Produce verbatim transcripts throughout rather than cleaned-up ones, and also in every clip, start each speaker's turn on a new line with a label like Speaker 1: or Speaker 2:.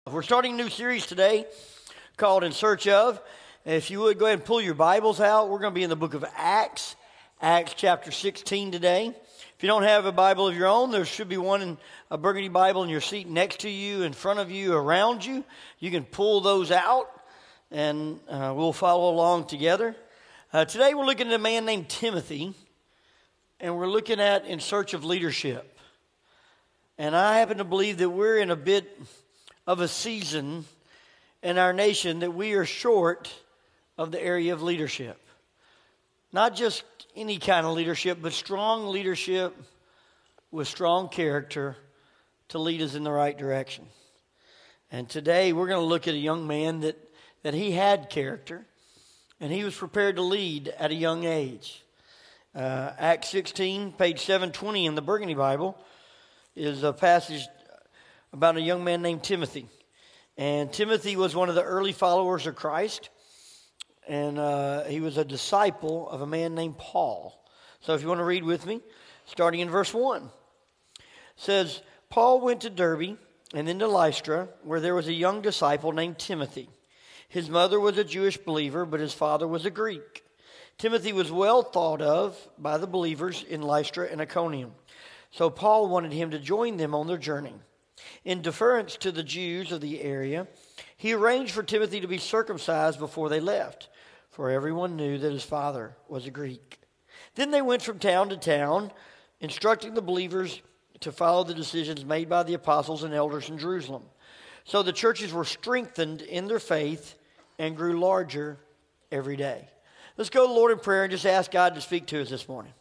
Speaker 1: We're starting a new series today called In Search Of. If you would go ahead and pull your Bibles out, we're going to be in the book of Acts, Acts chapter sixteen today. If you don't have a Bible of your own, there should be one in a burgundy Bible in your seat next to you, in front of you, around you. You can pull those out and uh, we'll follow along together. Uh, today we're looking at a man named Timothy, and we're looking at In Search of Leadership. And I happen to believe that we're in a bit of a season in our nation that we are short of the area of leadership. Not just any kind of leadership, but strong leadership with strong character to lead us in the right direction. And today we're going to look at a young man that, that he had character, and he was prepared to lead at a young age. Uh, Acts sixteen, page seven twenty in the Burgundy Bible, is a passage about a young man named Timothy. And Timothy was one of the early followers of Christ. And uh, he was a disciple of a man named Paul. So if you want to read with me, starting in verse one. It says, Paul went to Derbe and then to Lystra, where there was a young disciple named Timothy. His mother was a Jewish believer, but his father was a Greek. Timothy was well thought of by the believers in Lystra and Iconium. So Paul wanted him to join them on their journey. In deference to the Jews of the area, he arranged for Timothy to be circumcised before they left, for everyone knew that his father was a Greek. Then they went from town to town, instructing the believers to follow the decisions made by the apostles and elders in Jerusalem. So the churches were strengthened in their faith and grew larger every day. Let's go to the Lord in prayer and just ask God to speak to us this morning.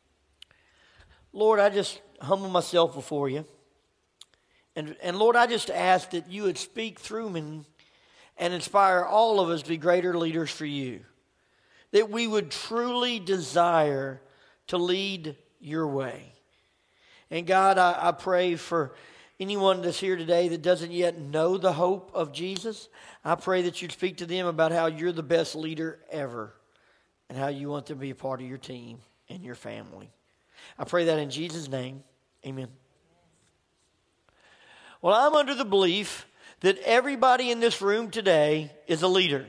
Speaker 1: Lord, I just humble myself before you. And, and Lord, I just ask that you would speak through me and inspire all of us to be greater leaders for you. That we would truly desire to lead your way. And God, I, I pray for anyone that's here today that doesn't yet know the hope of Jesus. I pray that you'd speak to them about how you're the best leader ever and how you want them to be a part of your team and your family. I pray that in Jesus' name. Amen. Well, I'm under the belief that everybody in this room today is a leader.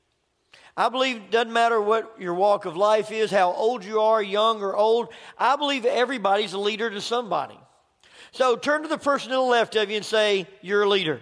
Speaker 1: I believe it doesn't matter what your walk of life is, how old you are, young or old. I believe everybody's a leader to somebody. So turn to the person to the left of you and say, you're a leader.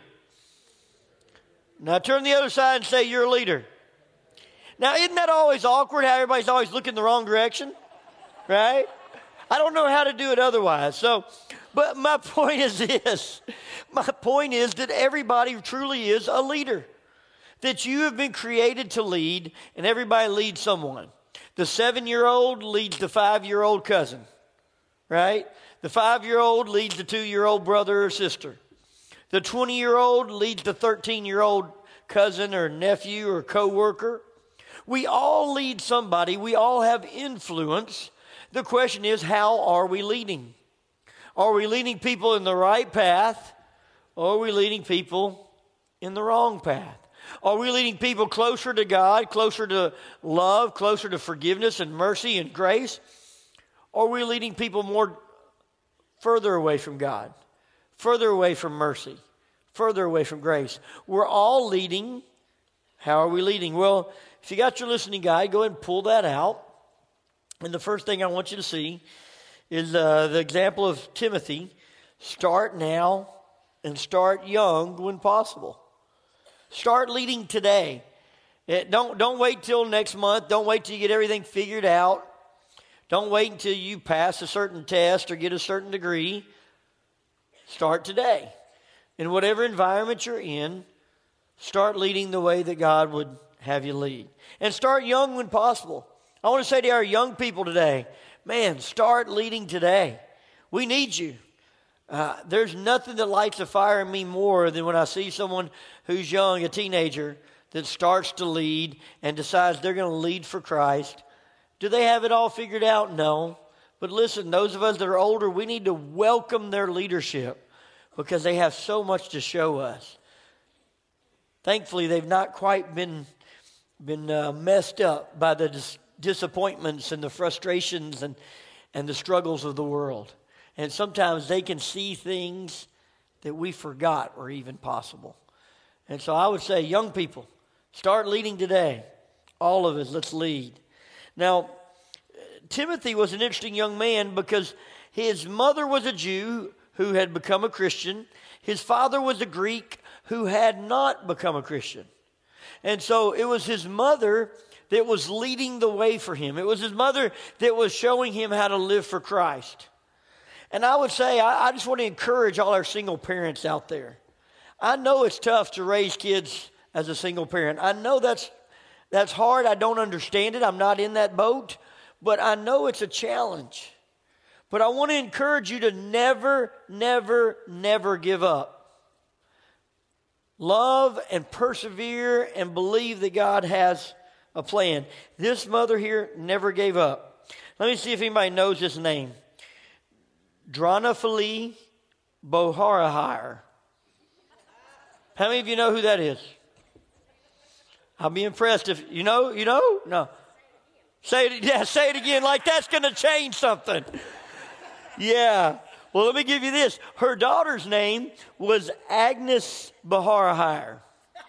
Speaker 1: Now turn to the other side and say, you're a leader. Now, isn't that always awkward how everybody's always looking the wrong direction? Right? I don't know how to do it otherwise. So, but my point is this. My point is that everybody truly is a leader. That you have been created to lead, and everybody leads someone. The seven-year-old leads the five-year-old cousin, right? The five-year-old leads the two-year-old brother or sister. The twenty-year-old leads the thirteen-year-old cousin or nephew or coworker. We all lead somebody. We all have influence. The question is, how are we leading? Are we leading people in the right path, or are we leading people in the wrong path? Are we leading people closer to God, closer to love, closer to forgiveness and mercy and grace? Or are we leading people more further away from God, further away from mercy, further away from grace? We're all leading. How are we leading? Well, if you got your listening guide, go ahead and pull that out. And the first thing I want you to see is uh, the example of Timothy. Start now and start young when possible. Start leading today. It, don't, don't wait till next month. Don't wait till you get everything figured out. Don't wait until you pass a certain test or get a certain degree. Start today. In whatever environment you're in, start leading the way that God would have you lead. And start young when possible. I want to say to our young people today, man, start leading today. We need you. Uh, there's nothing that lights a fire in me more than when I see someone who's young, a teenager, that starts to lead and decides they're going to lead for Christ. Do they have it all figured out? No. But listen, those of us that are older, we need to welcome their leadership because they have so much to show us. Thankfully, they've not quite been, been uh, messed up by the dis- disappointments and the frustrations and, and the struggles of the world. And sometimes they can see things that we forgot were even possible. And so I would say, young people, start leading today. All of us, let's lead. Now, Timothy was an interesting young man because his mother was a Jew who had become a Christian. His father was a Greek who had not become a Christian. And so it was his mother that was leading the way for him. It was his mother that was showing him how to live for Christ. And I would say, I, I just want to encourage all our single parents out there. I know it's tough to raise kids as a single parent. I know that's that's hard. I don't understand it. I'm not in that boat. But I know it's a challenge. But I want to encourage you to never, never, never give up. Love and persevere and believe that God has a plan. This mother here never gave up. Let me see if anybody knows this name. Dronafali Boharahire. How many of you know who that is? I'll be impressed if you know. You know? No. Say it. Yeah, say it again. Like that's going to change something. Yeah. Well, let me give you this. Her daughter's name was Agnes Boharahire.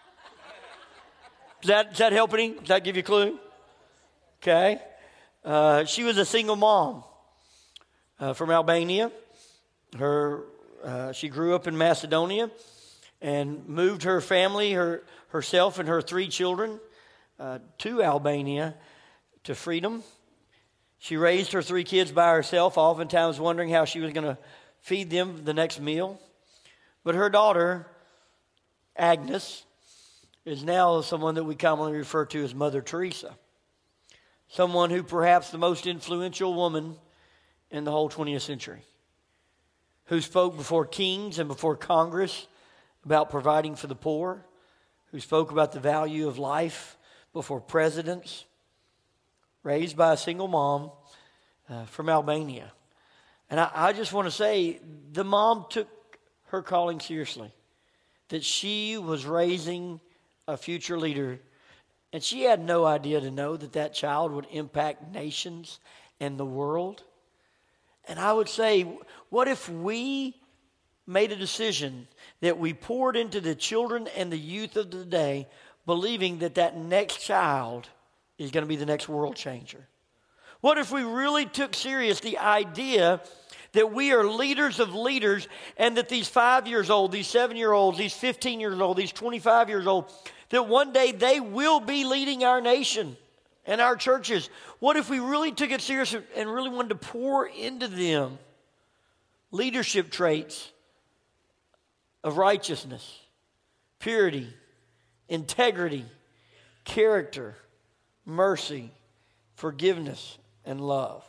Speaker 1: Does that, does that help any? Does that give you a clue? Okay. Uh, she was a single mom uh, from Albania. Her uh, she grew up in Macedonia and moved her family, her herself and her three children uh, to Albania to freedom. She raised her three kids by herself, oftentimes wondering how she was going to feed them the next meal. But her daughter, Agnes, is now someone that we commonly refer to as Mother Teresa. Someone who perhaps the most influential woman in the whole twentieth century. Who spoke before kings and before Congress about providing for the poor. Who spoke about the value of life before presidents. Raised by a single mom uh, from Albania. And I, I just want to say, the mom took her calling seriously. That she was raising a future leader. And she had no idea to know that that child would impact nations and the world. And I would say, what if we made a decision that we poured into the children and the youth of the day, believing that that next child is going to be the next world changer? What if we really took serious the idea that we are leaders of leaders and that these five years old, these seven year olds, these fifteen years old, these twenty-five years old, that one day they will be leading our nation and our churches? What if we really took it serious and really wanted to pour into them leadership traits of righteousness, purity, integrity, character, mercy, forgiveness, and love?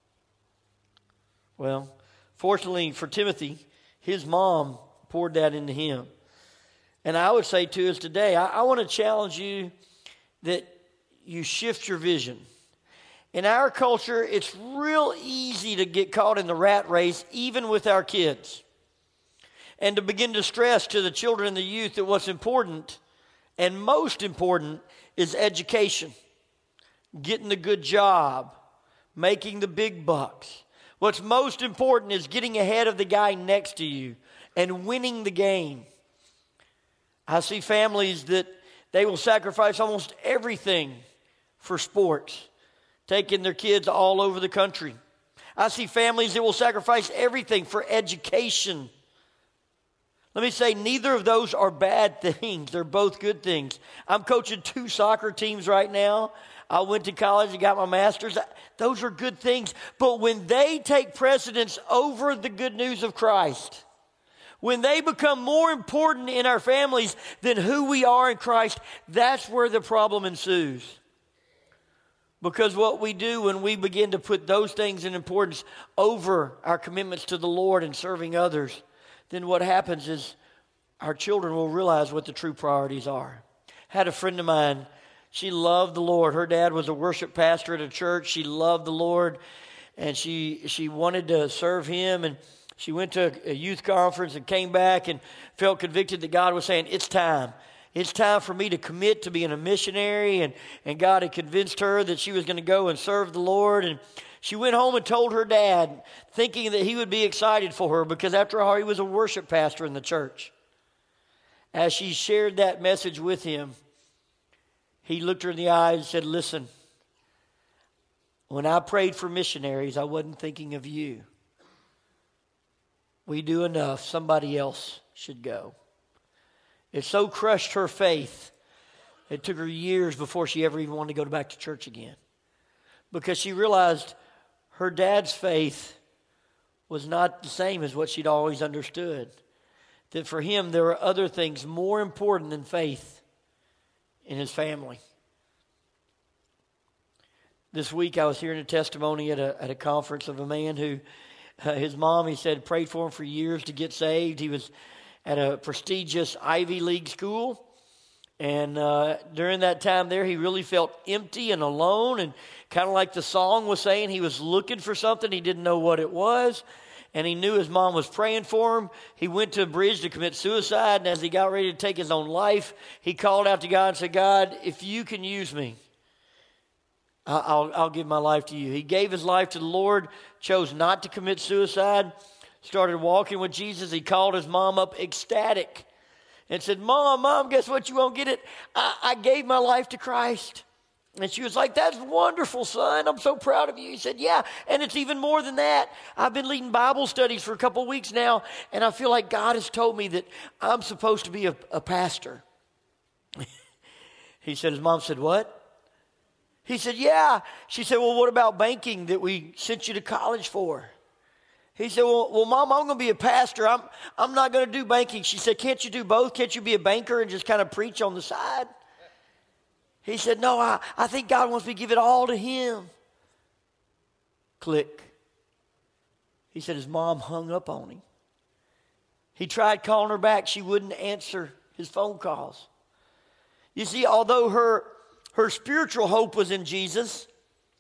Speaker 1: Well, fortunately for Timothy, his mom poured that into him. And I would say to us today, I, I want to challenge you that you shift your vision. In our culture, it's real easy to get caught in the rat race, even with our kids. And to begin to stress to the children and the youth that what's important, and most important, is education. Getting the good job, making the big bucks. What's most important is getting ahead of the guy next to you and winning the game. I see families that they will sacrifice almost everything for sports, taking their kids all over the country. I see families that will sacrifice everything for education. Let me say, neither of those are bad things. They're both good things. I'm coaching two soccer teams right now. I went to college and got my master's. Those are good things. But when they take precedence over the good news of Christ, when they become more important in our families than who we are in Christ, that's where the problem ensues. Because what we do when we begin to put those things in importance over our commitments to the Lord and serving others, then what happens is our children will realize what the true priorities are. I had a friend of mine. She loved the Lord. Her dad was a worship pastor at a church. She loved the Lord, and she she wanted to serve Him. And she went to a youth conference and came back and felt convicted that God was saying, it's time. It's time for me to commit to being a missionary. And, and God had convinced her that she was going to go and serve the Lord. And she went home and told her dad, thinking that he would be excited for her because after all, he was a worship pastor in the church. as she shared that message with him, he looked her in the eyes and said, listen, when I prayed for missionaries, I wasn't thinking of you. We do enough. Somebody else should go. It so crushed her faith, it took her years before she ever even wanted to go back to church again. Because she realized her dad's faith was not the same as what she'd always understood. That for him, there were other things more important than faith in his family. This week I was hearing a testimony at a, at a conference of a man who, uh, his mom, he said, prayed for him for years to get saved. He was at a prestigious Ivy League school. And uh, during that time there, he really felt empty and alone. And kind of like the song was saying, he was looking for something. He didn't know what it was. And he knew his mom was praying for him. He went to a bridge to commit suicide. And as he got ready to take his own life, he called out to God and said, God, if you can use me, I'll, I'll give my life to you. He gave his life to the Lord, chose not to commit suicide, started walking with Jesus. He called his mom up ecstatic and said, Mom, Mom, guess what? You won't get it. I, I gave my life to Christ. And she was like, that's wonderful, son. I'm so proud of you. He said, yeah, and it's even more than that. I've been leading Bible studies for a couple of weeks now, and I feel like God has told me that I'm supposed to be a, a pastor. He said, his mom said, what? He said, yeah. She said, well, what about banking that we sent you to college for? He said, well, well Mom, I'm going to be a pastor. I'm, I'm not going to do banking. She said, can't you do both? Can't you be a banker and just kind of preach on the side? He said, no, I, I think God wants me to give it all to him. Click. He said his mom hung up on him. He tried calling her back. She wouldn't answer his phone calls. You see, although her, her spiritual hope was in Jesus,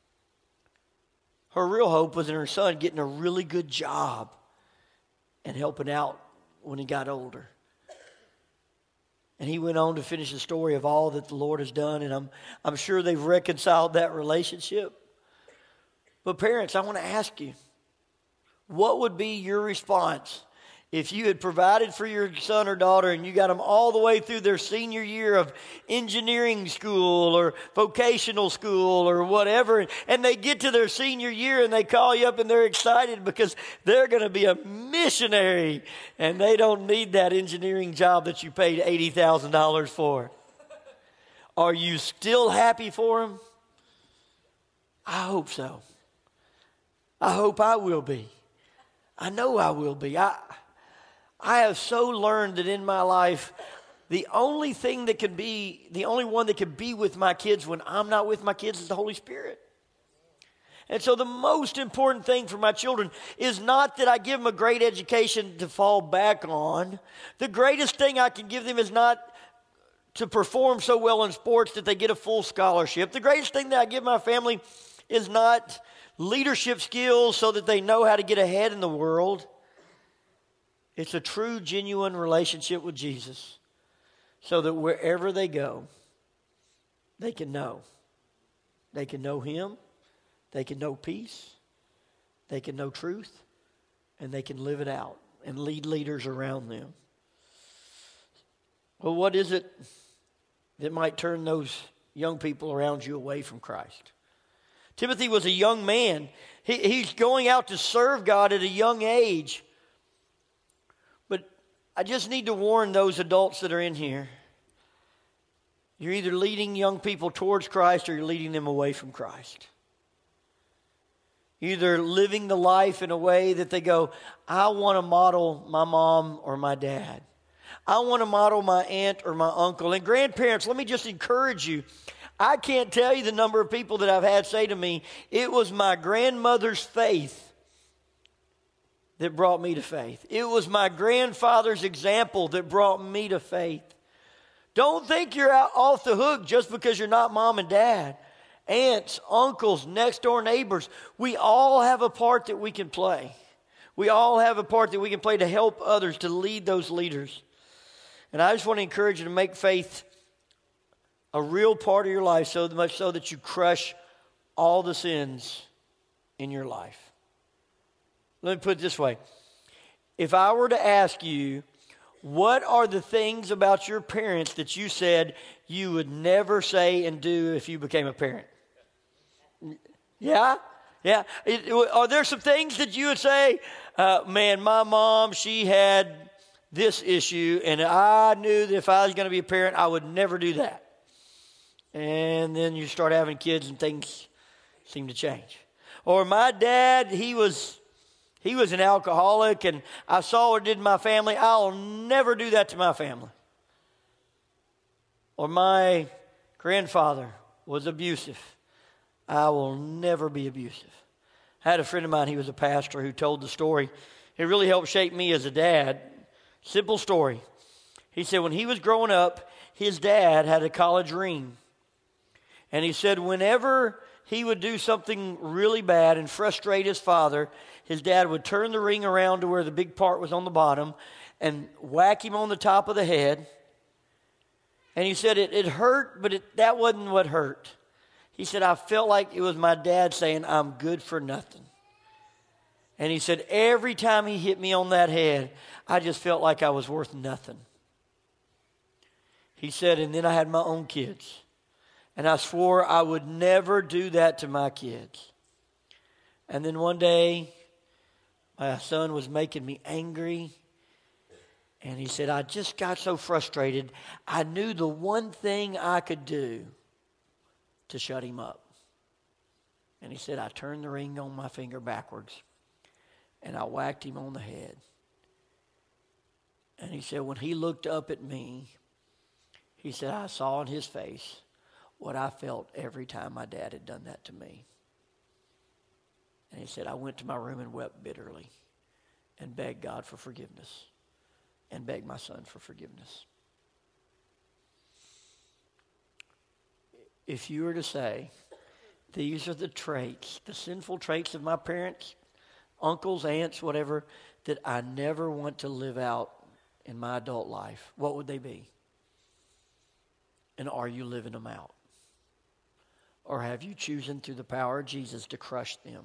Speaker 1: her real hope was in her son getting a really good job and helping out when he got older. And he went on to finish the story of all that the Lord has done, and I'm, I'm sure they've reconciled that relationship. But parents, I want to ask you, what would be your response if you had provided for your son or daughter and you got them all the way through their senior year of engineering school or vocational school or whatever, and they get to their senior year and they call you up and they're excited because they're going to be a missionary and they don't need that engineering job that you paid eighty thousand dollars for? Are you still happy for them? I hope so. I hope I will be. I know I will be. I I have so learned that in my life, the only thing that can be, the only one that can be with my kids when I'm not with my kids is the Holy Spirit. And so the most important thing for my children is not that I give them a great education to fall back on. The greatest thing I can give them is not to perform so well in sports that they get a full scholarship. The greatest thing that I give my family is not leadership skills so that they know how to get ahead in the world. It's a true, genuine relationship with Jesus so that wherever they go, they can know. They can know Him. They can know peace. They can know truth. And they can live it out and lead leaders around them. Well, what is it that might turn those young people around you away from Christ? Timothy was a young man. He, he's going out to serve God at a young age. But I just need to warn those adults that are in here. You're either leading young people towards Christ or you're leading them away from Christ. You're either living the life in a way that they go, I want to model my mom or my dad. I want to model my aunt or my uncle. And grandparents, let me just encourage you. I can't tell you the number of people that I've had say to me, it was my grandmother's faith that brought me to faith. It was my grandfather's example that brought me to faith. Don't think you're out off the hook just because you're not mom and dad. Aunts, uncles, next door neighbors. We all have a part that we can play. We all have a part that we can play to help others, to lead those leaders. And I just want to encourage you to make faith a real part of your life, so much so that you crush all the sins in your life. Let me put it this way. If I were to ask you, What are the things about your parents that you said you would never say and do if you became a parent? Yeah? Yeah. It, are there some things that you would say, uh, man, my mom, she had this issue, and I knew that if I was going to be a parent, I would never do that. And then you start having kids and things seem to change. Or my dad, he was he was an alcoholic, and I saw what it did to my family. I'll never do that to my family. Or my grandfather was abusive. I will never be abusive. I had a friend of mine, he was a pastor, who told the story. It really helped shape me as a dad. Simple story. He said when he was growing up, his dad had a college ring. And he said whenever he would do something really bad and frustrate his father, his dad would turn the ring around to where the big part was on the bottom and whack him on the top of the head. And he said it, it hurt, but it, that wasn't what hurt. He said, I felt like it was my dad saying, I'm good for nothing. And he said, every time he hit me on that head, I just felt like I was worth nothing. He said, and then I had my own kids. And I swore I would never do that to my kids. And then one day, my son was making me angry. And he said, I just got so frustrated. I knew the one thing I could do to shut him up. And he said, I turned the ring on my finger backwards. And I whacked him on the head. And he said, when he looked up at me, he said, I saw in his face what I felt every time my dad had done that to me. And he said, I went to my room and wept bitterly and begged God for forgiveness and begged my son for forgiveness. If you were to say, these are the traits, the sinful traits of my parents, uncles, aunts, whatever, that I never want to live out in my adult life, what would they be? And are you living them out? Or have you chosen through the power of Jesus to crush them?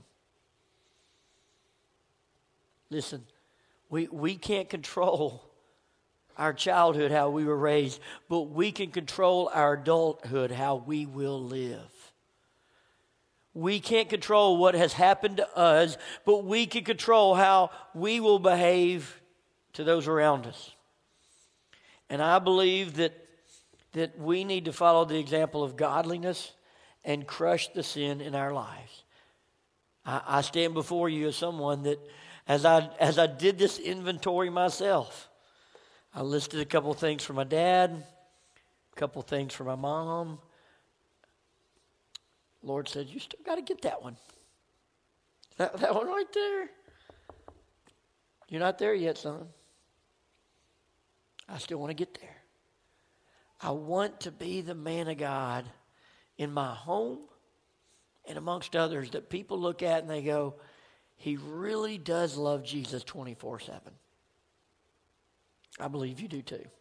Speaker 1: Listen, we, we can't control our childhood, how we were raised, but we can control our adulthood, how we will live. We can't control what has happened to us, but we can control how we will behave to those around us. And I believe that, that we need to follow the example of godliness and crush the sin in our lives. I, I stand before you as someone that, as I as I did this inventory myself, I listed a couple of things for my dad, a couple of things for my mom. Lord said, you still got to get that one. That, that one right there. You're not there yet, son. I still want to get there. I want to be the man of God in my home and amongst others that people look at and they go, he really does love Jesus twenty-four seven. I believe you do too.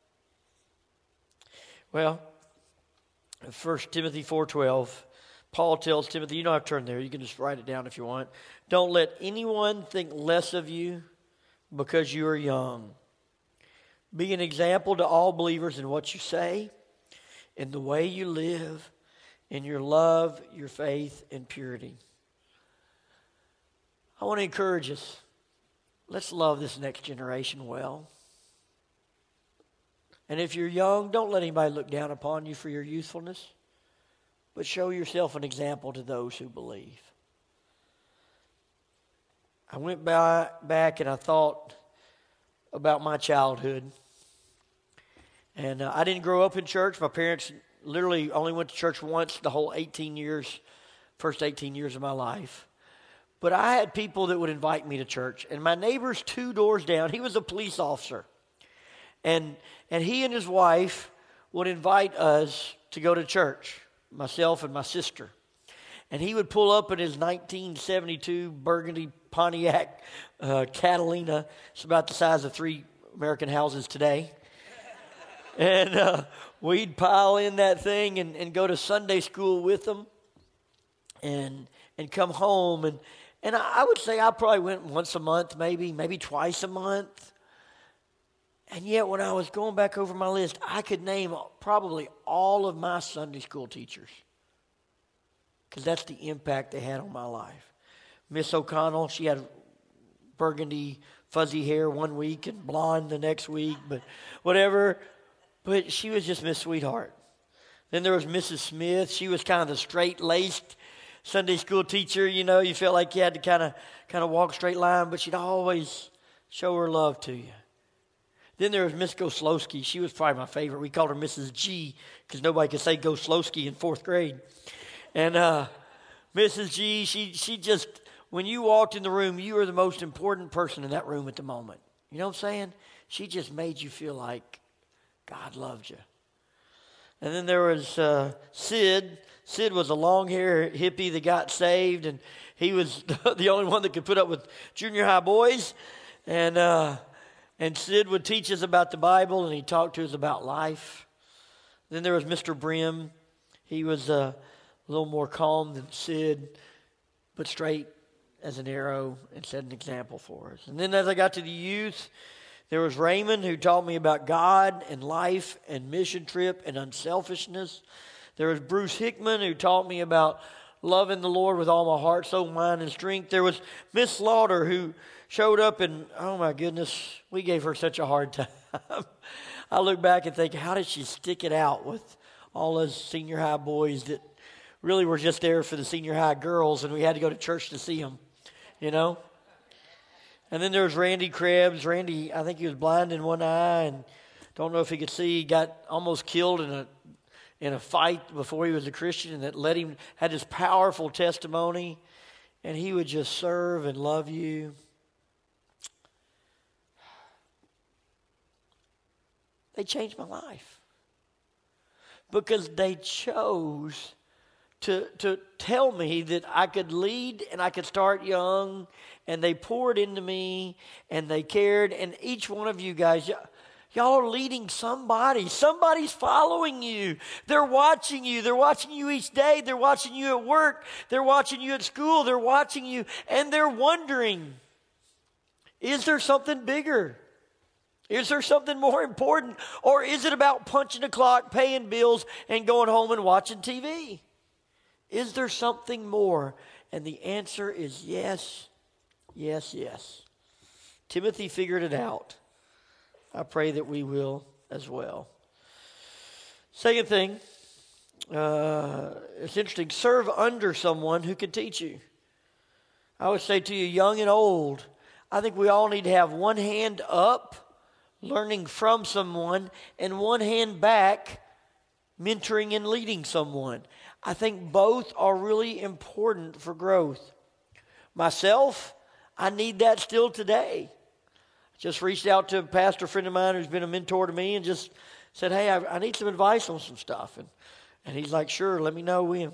Speaker 1: Well, First Timothy four twelve, Paul tells Timothy, you don't have to turn there, you can just write it down if you want. Don't let anyone think less of you because you are young. Be an example to all believers in what you say, in the way you live, in your love, your faith, and purity. I want to encourage us. Let's love this next generation well. And if you're young, don't let anybody look down upon you for your youthfulness, but show yourself an example to those who believe. I went by, back and I thought about my childhood. And uh, I didn't grow up in church. My parents literally only went to church once the whole eighteen years, first eighteen years of my life. But I had people that would invite me to church. And my neighbor's two doors down, he was a police officer. And and he and his wife would invite us to go to church, myself and my sister. And he would pull up in his nineteen seventy-two Burgundy Pontiac uh, Catalina. It's about the size of three American houses today. And uh, we'd pile in that thing and, and go to Sunday school with them and and come home. And, and I, I would say I probably went once a month, maybe, maybe twice a month. And yet when I was going back over my list, I could name probably all of my Sunday school teachers, because that's the impact they had on my life. Miss O'Connell, she had burgundy, fuzzy hair one week and blonde the next week, but whatever. But she was just Miss Sweetheart. Then there was Missus Smith. She was kind of the straight-laced Sunday school teacher. You know, you felt like you had to kind of kind of walk straight line, but she'd always show her love to you. Then there was Miss Goslowski. She was probably my favorite. We called her Missus G because nobody could say Goslowski in fourth grade. And uh, Missus G, she she just, when you walked in the room, you were the most important person in that room at the moment. You know what I'm saying? She just made you feel like God loved you. And then there was uh, Sid. Sid was a long-haired hippie that got saved, and he was the only one that could put up with junior high boys. And uh, and Sid would teach us about the Bible, and he talked to us about life. Then there was Mister Brim. He was uh, a little more calm than Sid, but straight as an arrow, and set an example for us. And then as I got to the youth, there was Raymond, who taught me about God and life and mission trip and unselfishness. There was Bruce Hickman, who taught me about loving the Lord with all my heart, soul, mind, and strength. There was Miss Slaughter, who showed up, and oh my goodness, we gave her such a hard time. I look back and think, how did she stick it out with all those senior high boys that really were just there for the senior high girls, and we had to go to church to see them, you know? And then there was Randy Krebs. Randy, I think he was blind in one eye and don't know if he could see. He got almost killed in a in a fight before he was a Christian, and that led him, had this powerful testimony, and he would just serve and love you. They changed my life because they chose to to tell me that I could lead and I could start young, and they poured into me and they cared. And each one of you guys, y- y'all are leading somebody. Somebody's following you. They're watching you. They're watching you each day. They're watching you at work. They're watching you at school. They're watching you, and they're wondering, is there something bigger? Is there something more important? Or is it about punching a clock, paying bills, and going home and watching T V? Is there something more? And the answer is yes, yes, yes. Timothy figured it out. I pray that we will as well. Second thing, uh, it's interesting. Serve under someone who can teach you. I would say to you, young and old, I think we all need to have one hand up, learning from someone, and one hand back, mentoring and leading someone. I think both are really important for growth. Myself, I need that still today. Just reached out to a pastor friend of mine who's been a mentor to me and just said, hey, I, I need some advice on some stuff. And, and he's like, sure, let me know when.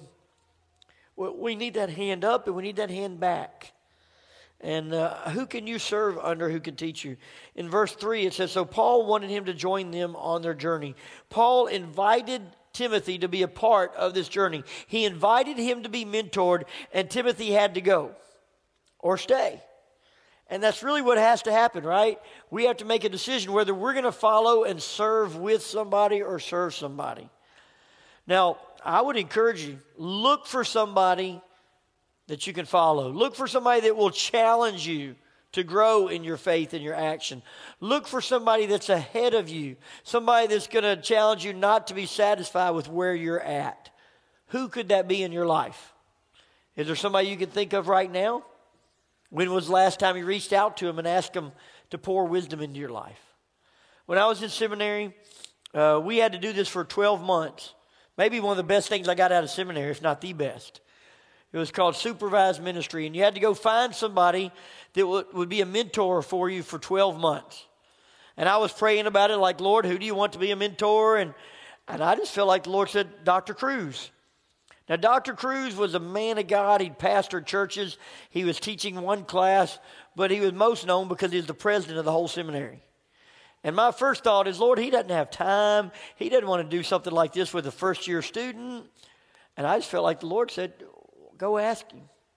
Speaker 1: Well, we need that hand up and we need that hand back. And uh, who can you serve under who can teach you? In verse three, it says, so Paul wanted him to join them on their journey. Paul invited Timothy to be a part of this journey. He invited him to be mentored, and Timothy had to go or stay. And that's really what has to happen, right? We have to make a decision whether we're going to follow and serve with somebody or serve somebody. Now, I would encourage you, look for somebody that you can follow. Look for somebody that will challenge you to grow in your faith and your action. Look for somebody that's ahead of you, somebody that's going to challenge you not to be satisfied with where you're at. Who could that be in your life? Is there somebody you can think of right now? When was the last time you reached out to them and asked them to pour wisdom into your life? When I was in seminary, uh, we had to do this for twelve months. Maybe one of the best things I got out of seminary, if not the best. It was called supervised ministry, and you had to go find somebody that w- would be a mentor for you for twelve months. And I was praying about it like, Lord, who do you want to be a mentor? And, and I just felt like the Lord said, Doctor Cruz. Now, Doctor Cruz was a man of God. He'd pastored churches. He was teaching one class, but he was most known because he was the president of the whole seminary. And my first thought is, Lord, he doesn't have time. He doesn't want to do something like this with a first-year student. And I just felt like the Lord said, go ask him.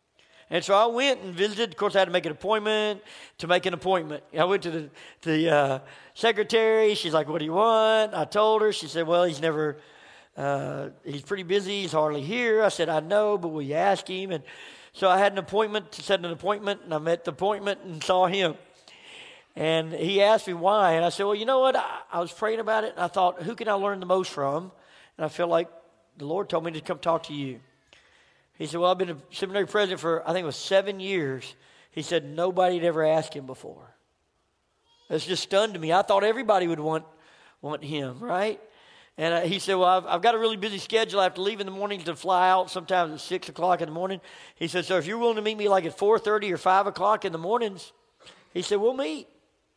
Speaker 1: And so I went and visited. Of course, I had to make an appointment to make an appointment. I went to the, the uh, secretary. She's like, what do you want? I told her. She said, well, he's never, uh, he's pretty busy. He's hardly here. I said, I know, but will you ask him? And so I had an appointment to set an appointment, and I met the appointment and saw him. And he asked me why. And I said, well, you know what? I, I was praying about it, and I thought, who can I learn the most from? And I feel like the Lord told me to come talk to you. He said, well, I've been a seminary president for, I think it was seven years. He said, nobody had ever asked him before. That's just stunned to me. I thought everybody would want want him, right? And uh, he said, well, I've, I've got a really busy schedule. I have to leave in the morning to fly out sometimes at six o'clock in the morning. He said, so if you're willing to meet me like at four thirty or five o'clock in the mornings, he said, we'll meet.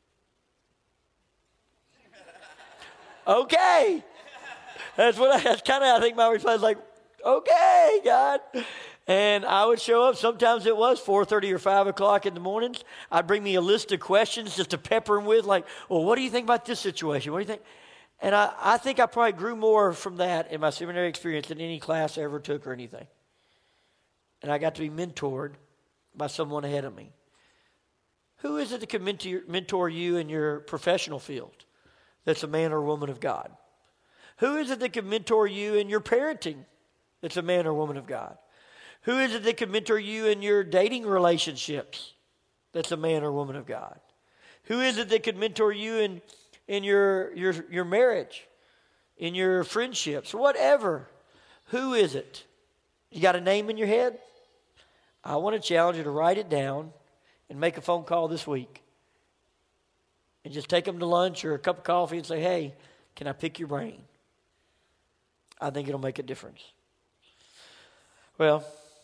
Speaker 1: Okay. That's what I, that's kind of, I think my response was like, okay, God. And I would show up. Sometimes it was four thirty or five o'clock in the mornings. I'd bring me a list of questions just to pepper him with, like, well, what do you think about this situation? What do you think? And I, I think I probably grew more from that in my seminary experience than any class I ever took or anything. And I got to be mentored by someone ahead of me. Who is it that can mentor, mentor you in your professional field that's a man or woman of God? Who is it that can mentor you in your parenting that's a man or woman of God? Who is it that can mentor you in your dating relationships that's a man or woman of God? Who is it that can mentor you in, in your, your, your marriage, in your friendships, whatever? Who is it? You got a name in your head? I want to challenge you to write it down and make a phone call this week. And just take them to lunch or a cup of coffee and say, hey, can I pick your brain? I think it'll make a difference. Well,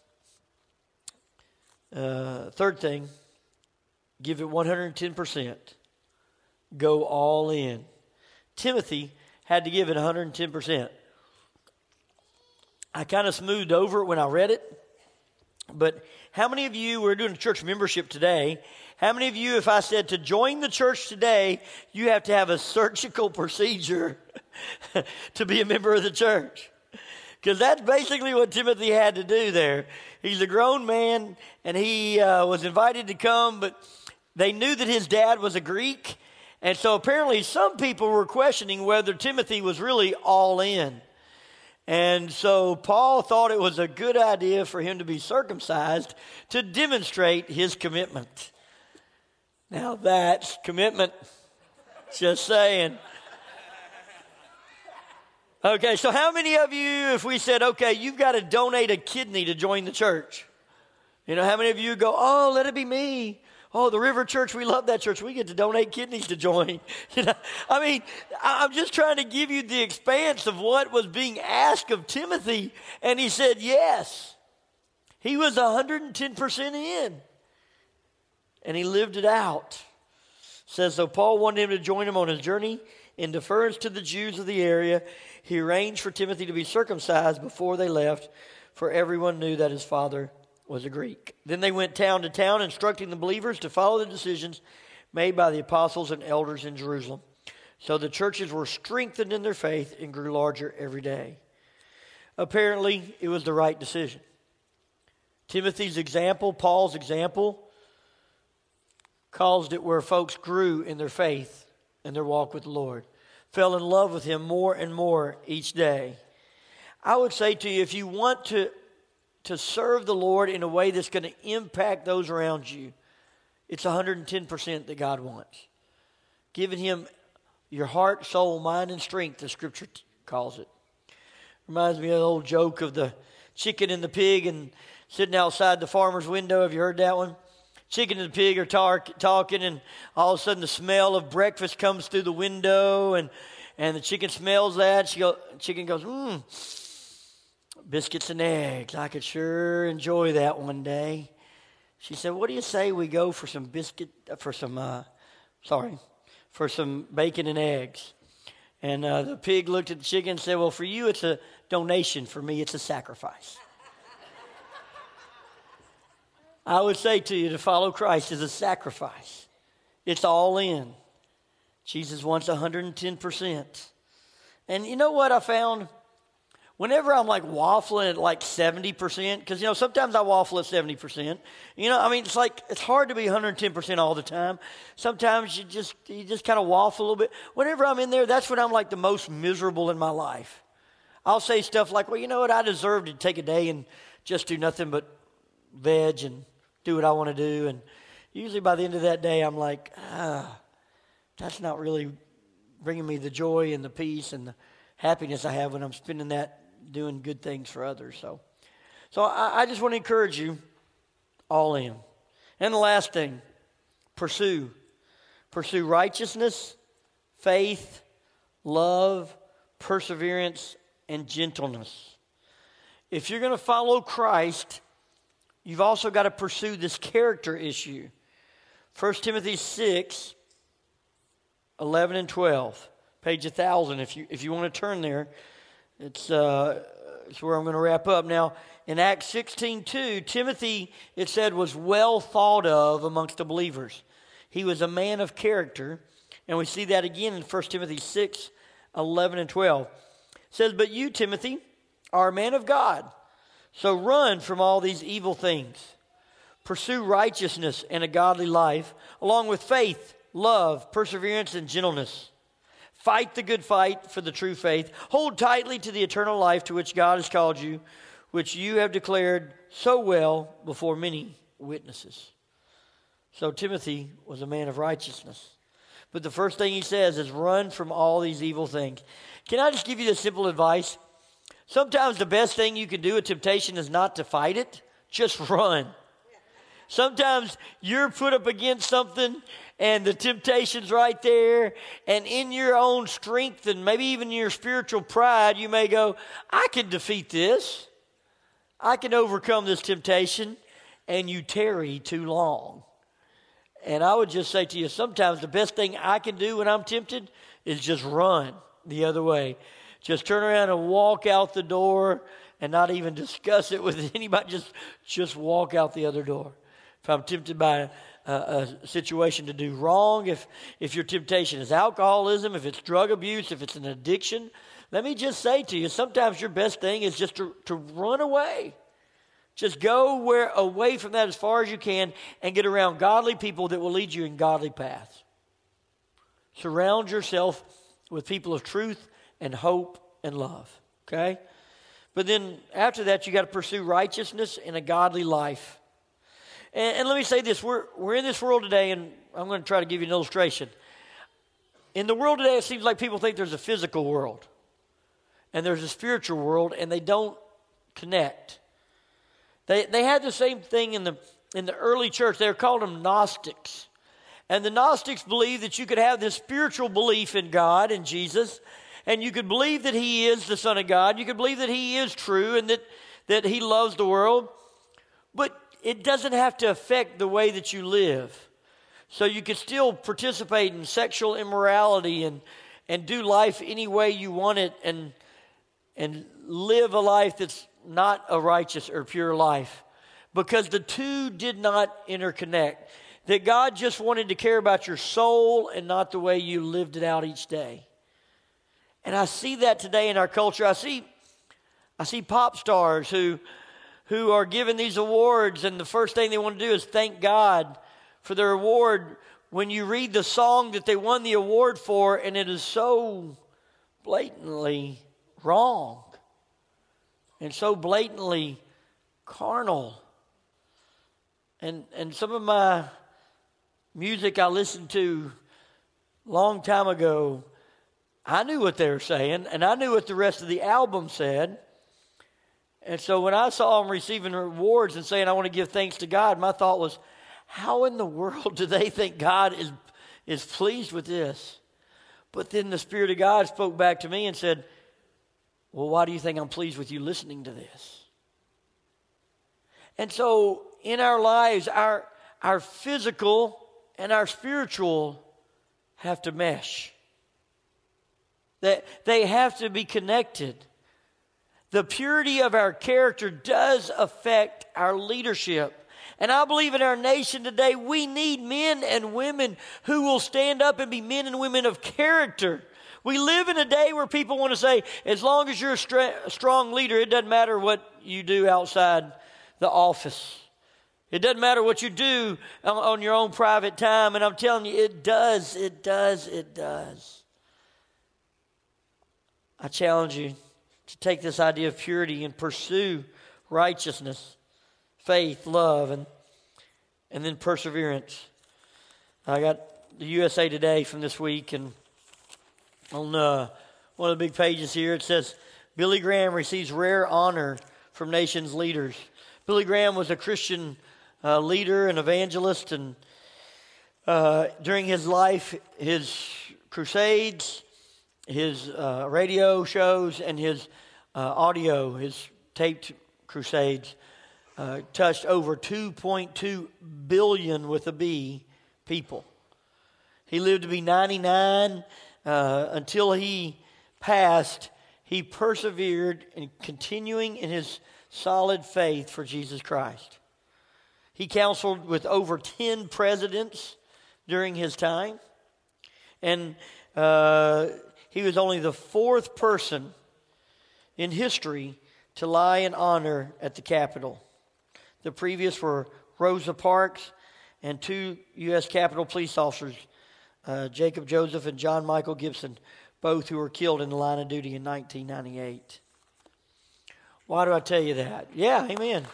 Speaker 1: uh, third thing, give it one hundred ten percent. Go all in. Timothy had to give it one hundred ten percent. I kind of smoothed over it when I read it. But how many of you, we're doing church membership today, how many of you, if I said to join the church today, you have to have a surgical procedure to be a member of the church? Because that's basically what Timothy had to do there. He's a grown man, and he uh, was invited to come, but they knew that his dad was a Greek. And so apparently some people were questioning whether Timothy was really all in. And so Paul thought it was a good idea for him to be circumcised to demonstrate his commitment. Now that's commitment. Just saying. Okay, so how many of you, if we said, okay, you've got to donate a kidney to join the church? You know, how many of you go, oh, let it be me. Oh, the River Church, we love that church. We get to donate kidneys to join. You know, I mean, I'm just trying to give you the expanse of what was being asked of Timothy, and he said yes. He was one hundred ten percent in, and he lived it out. It says, so Paul wanted him to join him on his journey. In deference to the Jews of the area, he arranged for Timothy to be circumcised before they left, for everyone knew that his father was a Greek. Then they went town to town, instructing the believers to follow the decisions made by the apostles and elders in Jerusalem. So the churches were strengthened in their faith and grew larger every day. Apparently, it was the right decision. Timothy's example, Paul's example, caused it where folks grew in their faith and their walk with the Lord, fell in love with him more and more each day. I would say to you, if you want to to serve the Lord in a way that's going to impact those around you, it's one hundred ten percent that God wants. Giving him your heart, soul, mind, and strength, the scripture t- calls it. Reminds me of the old joke of the chicken and the pig and sitting outside the farmer's window. Have you heard that one? Chicken and the pig are tar- talking, and all of a sudden the smell of breakfast comes through the window, and, and the chicken smells that. She go, chicken goes, mmm. Biscuits and eggs. I could sure enjoy that one day. She said, what do you say we go for some biscuit, for some, uh, sorry, for some bacon and eggs? And uh, the pig looked at the chicken and said, well, for you it's a donation. For me it's a sacrifice. I would say to you, to follow Christ is a sacrifice. It's all in. Jesus wants one hundred ten percent. And you know what I found? whenever I'm like waffling at like seventy percent, because, you know, sometimes I waffle at seventy percent. You know, I mean, it's like, it's hard to be one hundred ten percent all the time. Sometimes you just, you just kind of waffle a little bit. Whenever I'm in there, that's when I'm like the most miserable in my life. I'll say stuff like, well, you know what, I deserve to take a day and just do nothing but veg and do what I want to do. And usually by the end of that day, I'm like, ah, that's not really bringing me the joy and the peace and the happiness I have when I'm spending that doing good things for others. So, so I, I just want to encourage you all in. And the last thing, pursue. Pursue righteousness, faith, love, perseverance, and gentleness. If you're going to follow Christ, you've also got to pursue this character issue. First Timothy six, eleven and twelve. Page one thousand if you if you want to turn there. It's, uh, it's where I'm going to wrap up. Now, in Acts sixteen two, Timothy, it said, was well thought of amongst the believers. He was a man of character. And we see that again in First Timothy six, eleven and twelve. It says, but you, Timothy, are a man of God. So run from all these evil things. Pursue righteousness and a godly life, along with faith, love, perseverance, and gentleness. Fight the good fight for the true faith. Hold tightly to the eternal life to which God has called you, which you have declared so well before many witnesses. So Timothy was a man of righteousness. But the first thing he says is run from all these evil things. Can I just give you this simple advice? Sometimes the best thing you can do with temptation is not to fight it, just run. Sometimes you're put up against something and the temptation's right there, and in your own strength and maybe even your spiritual pride, you may go, I can defeat this. I can overcome this temptation, and you tarry too long. And I would just say to you, sometimes the best thing I can do when I'm tempted is just run the other way. Just turn around and walk out the door and not even discuss it with anybody. Just, just walk out the other door. If I'm tempted by a, a situation to do wrong, if, if your temptation is alcoholism, if it's drug abuse, if it's an addiction, let me just say to you, sometimes your best thing is just to, to run away. Just go where away from that as far as you can and get around godly people that will lead you in godly paths. Surround yourself with people of truth and hope and love. Okay? But then after that, you got to pursue righteousness and a godly life. And, and let me say this, we're, we're in this world today, and I'm going to try to give you an illustration. In the world today, it seems like people think there's a physical world and there's a spiritual world, and they don't connect. They they had the same thing in the in the early church. They were called them Gnostics. And the Gnostics believed that you could have this spiritual belief in God and Jesus, and you could believe that He is the Son of God. You could believe that He is true and that, that He loves the world. But it doesn't have to affect the way that you live. So you could still participate in sexual immorality and, and do life any way you want it and, and live a life that's not a righteous or pure life, because the two did not interconnect. That God just wanted to care about your soul and not the way you lived it out each day. And I see that today in our culture. I see, I see pop stars who, who are given these awards, and the first thing they want to do is thank God for their award. When you read the song that they won the award for, and it is so blatantly wrong. And so blatantly carnal. And and some of my music I listened to a long time ago, I knew what they were saying, and I knew what the rest of the album said. And so when I saw them receiving awards and saying, I want to give thanks to God, my thought was, how in the world do they think God is, is pleased with this? But then the Spirit of God spoke back to me and said, well, why do you think I'm pleased with you listening to this? And so in our lives, our, our physical and our spiritual have to mesh. That they have to be connected. The purity of our character does affect our leadership. And I believe in our nation today, we need men and women who will stand up and be men and women of character. We live in a day where people want to say, as long as you're a, stra- a strong leader, it doesn't matter what you do outside the office. It doesn't matter what you do on, on your own private time. And I'm telling you, it does, it does, it does. I challenge you to take this idea of purity and pursue righteousness, faith, love, and, and then perseverance. I got the U S A Today from this week, and on uh, one of the big pages here, it says, Billy Graham receives rare honor from nation's leaders. Billy Graham was a Christian uh, leader and evangelist, and uh, during his life, his crusades, his uh, radio shows, and his uh, audio, his taped crusades, uh, touched over two point two billion with a B people. He lived to be ninety-nine. Uh, until he passed, he persevered in continuing in his solid faith for Jesus Christ. He counseled with over ten presidents during his time. And uh, he was only the fourth person in history to lie in honor at the Capitol. The previous were Rosa Parks and two U S Capitol police officers, uh, Jacob Joseph and John Michael Gibson, both who were killed in the line of duty in nineteen ninety-eight. Why do I tell you that? Yeah, amen.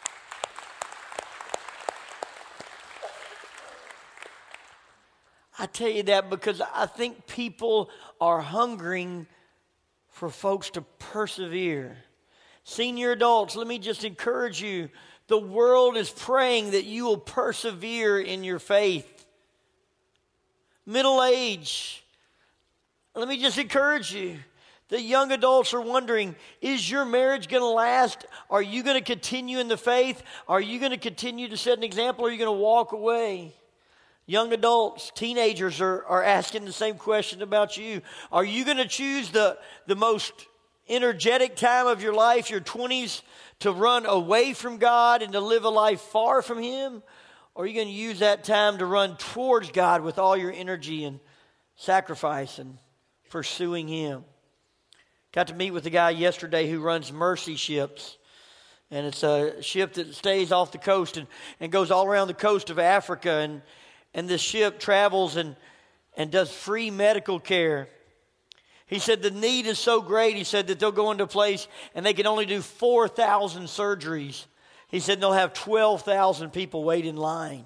Speaker 1: I tell you that because I think people are hungering for folks to persevere. Senior adults, let me just encourage you. The world is praying that you will persevere in your faith. Middle age, let me just encourage you. The young adults are wondering, is your marriage going to last? Are you going to continue in the faith? Are you going to continue to set an example, or are you going to walk away? Young adults, teenagers are, are asking the same question about you. Are you going to choose the, the most energetic time of your life, your twenties, to run away from God and to live a life far from Him? Or are you going to use that time to run towards God with all your energy and sacrifice and pursuing Him? Got to meet with a guy yesterday who runs Mercy Ships. And it's a ship that stays off the coast and, and goes all around the coast of Africa. And, and this ship travels and, and does free medical care. He said the need is so great, he said, that they'll go into a place and they can only do four thousand surgeries. He said they'll have twelve thousand people wait in line.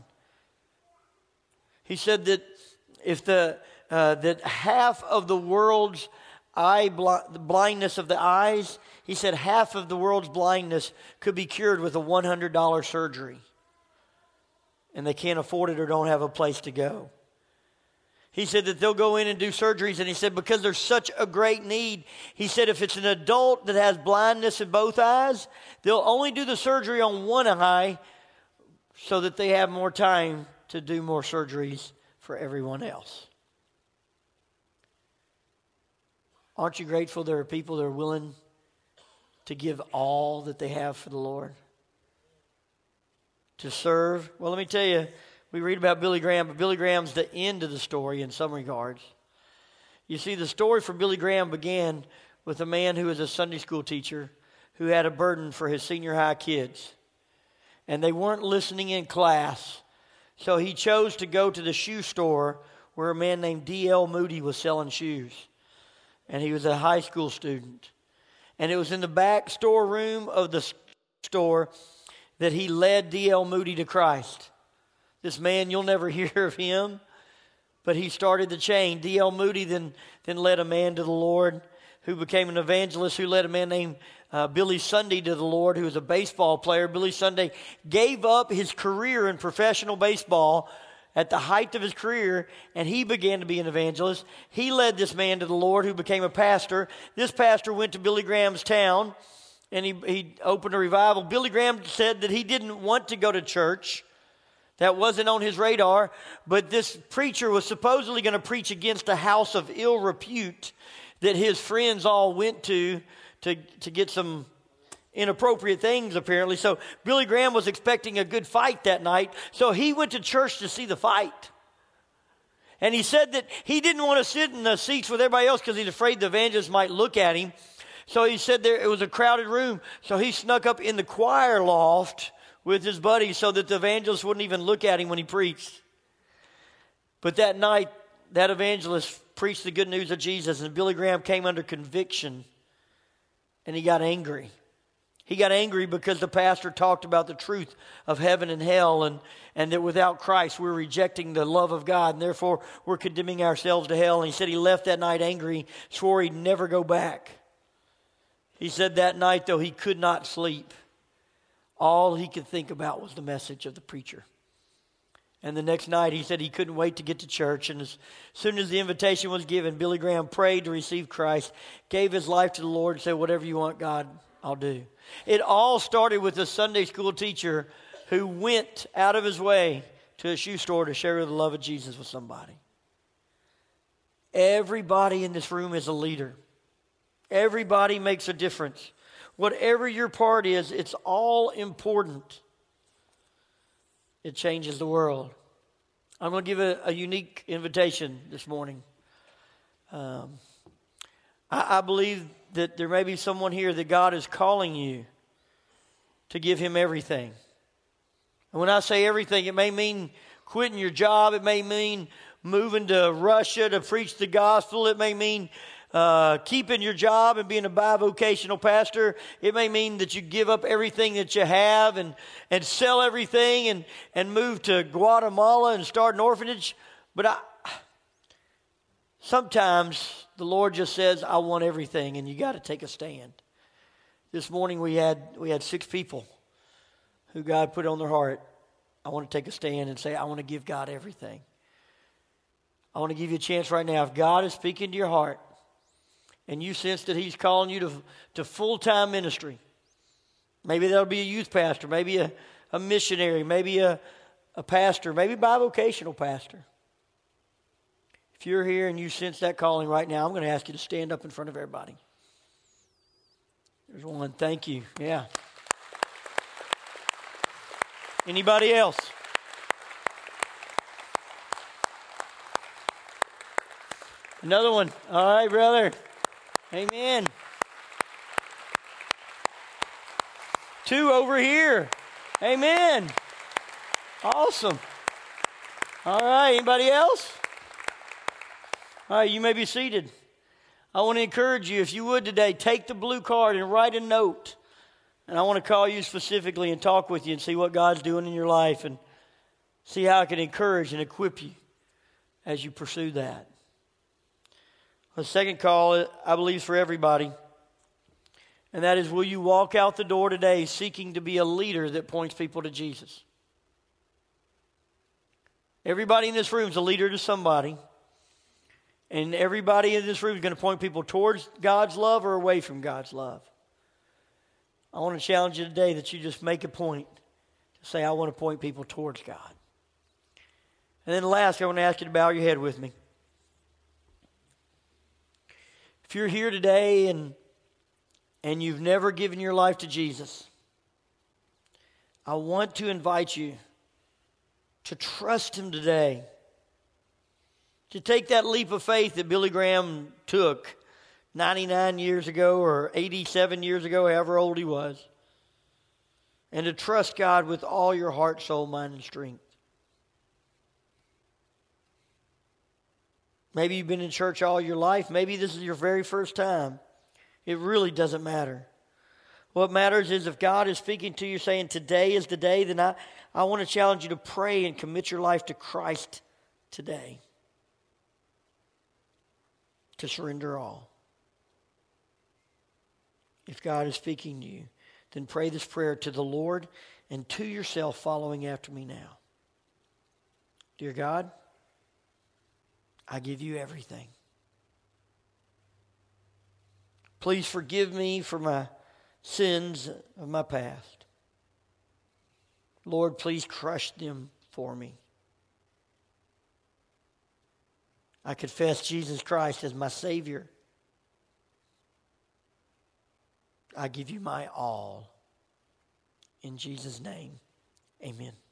Speaker 1: He said that if the uh, that half of the world's eye bl- the blindness of the eyes, he said half of the world's blindness could be cured with a one hundred dollars surgery. And they can't afford it or don't have a place to go. He said that they'll go in and do surgeries, and he said because there's such a great need, he said if it's an adult that has blindness in both eyes, they'll only do the surgery on one eye so that they have more time to do more surgeries for everyone else. Aren't you grateful there are people that are willing to give all that they have for the Lord? To serve? Well, let me tell you, we read about Billy Graham, but Billy Graham's the end of the story in some regards. You see, the story for Billy Graham began with a man who was a Sunday school teacher who had a burden for his senior high kids. And they weren't listening in class. So he chose to go to the shoe store where a man named D L Moody was selling shoes. And he was a high school student. And it was in the back storeroom of the store that he led D L Moody to Christ. This man, you'll never hear of him, but he started the chain. D L Moody then, then led a man to the Lord who became an evangelist, who led a man named uh, Billy Sunday to the Lord, who was a baseball player. Billy Sunday gave up his career in professional baseball at the height of his career, and he began to be an evangelist. He led this man to the Lord, who became a pastor. This pastor went to Billy Graham's town, and he, he opened a revival. Billy Graham said that he didn't want to go to church. That wasn't on his radar, but this preacher was supposedly going to preach against a house of ill repute that his friends all went to to, to get some inappropriate things, apparently. So Billy Graham was expecting a good fight that night, so he went to church to see the fight. And he said that he didn't want to sit in the seats with everybody else because he's afraid the evangelist might look at him. So he said there it was a crowded room. So he snuck up in the choir loft with his buddies so that the evangelist wouldn't even look at him when he preached. But that night, that evangelist preached the good news of Jesus, and Billy Graham came under conviction, and he got angry. He got angry because the pastor talked about the truth of heaven and hell, and, and that without Christ we're rejecting the love of God, and therefore we're condemning ourselves to hell. And he said he left that night angry, swore he'd never go back. He said that night, though, he could not sleep. All he could think about was the message of the preacher. And the next night he said he couldn't wait to get to church. And as soon as the invitation was given, Billy Graham prayed to receive Christ, gave his life to the Lord, and said, whatever you want, God, I'll do. It all started with a Sunday school teacher who went out of his way to a shoe store to share the love of Jesus with somebody. Everybody in this room is a leader. Everybody makes a difference. Whatever your part is, it's all important. It changes the world. I'm going to give a, a unique invitation this morning. Um, I, I believe that there may be someone here that God is calling you to give Him everything. And when I say everything, it may mean quitting your job. It may mean moving to Russia to preach the gospel. It may mean Uh, keeping your job and being a bivocational pastor. It may mean that you give up everything that you have and, and sell everything and, and move to Guatemala and start an orphanage. But I, sometimes the Lord just says, I want everything, and you got to take a stand. This morning we had we had six people who God put on their heart. I want to take a stand and say, I want to give God everything. I want to give you a chance right now. If God is speaking to your heart, and you sense that He's calling you to, to full-time ministry. Maybe that'll be a youth pastor, maybe a, a missionary, maybe a, a pastor, maybe a bivocational pastor. If you're here and you sense that calling right now, I'm going to ask you to stand up in front of everybody. There's one. Thank you. Yeah. Anybody else? Another one. All right, brother. Amen. Two over here. Amen. Awesome. All right, anybody else? All right, you may be seated. I want to encourage you, if you would today, take the blue card and write a note. And I want to call you specifically and talk with you and see what God's doing in your life and see how I can encourage and equip you as you pursue that. The second call, I believe, is for everybody. And that is, will you walk out the door today seeking to be a leader that points people to Jesus? Everybody in this room is a leader to somebody. And everybody in this room is going to point people towards God's love or away from God's love. I want to challenge you today that you just make a point to say, I want to point people towards God. And then last, I want to ask you to bow your head with me. If you're here today and, and you've never given your life to Jesus, I want to invite you to trust Him today. To take that leap of faith that Billy Graham took ninety-nine years ago or eighty-seven years ago, however old he was. And to trust God with all your heart, soul, mind, and strength. Maybe you've been in church all your life. Maybe this is your very first time. It really doesn't matter. What matters is if God is speaking to you saying today is the day, then I, I want to challenge you to pray and commit your life to Christ today. To surrender all. If God is speaking to you, then pray this prayer to the Lord and to yourself following after me now. Dear God, I give you everything. Please forgive me for my sins of my past. Lord, please crush them for me. I confess Jesus Christ as my Savior. I give you my all. In Jesus' name, amen.